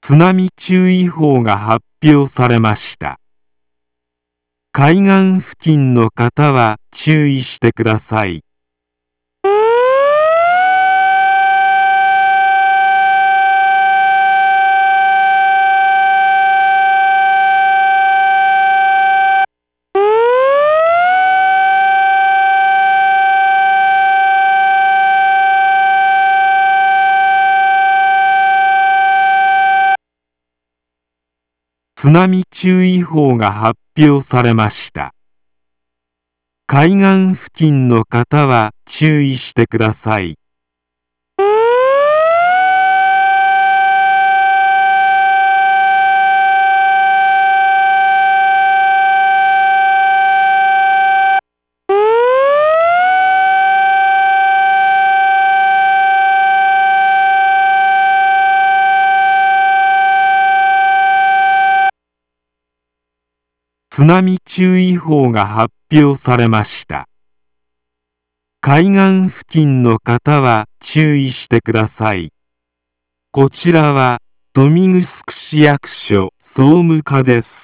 津波注意報が発表されました。海岸付近の方は注意してください。津波注意報が発表されました。海岸付近の方は注意してください。津波注意報が発表されました。海岸付近の方は注意してください。こちらは豊見城市役所総務課です。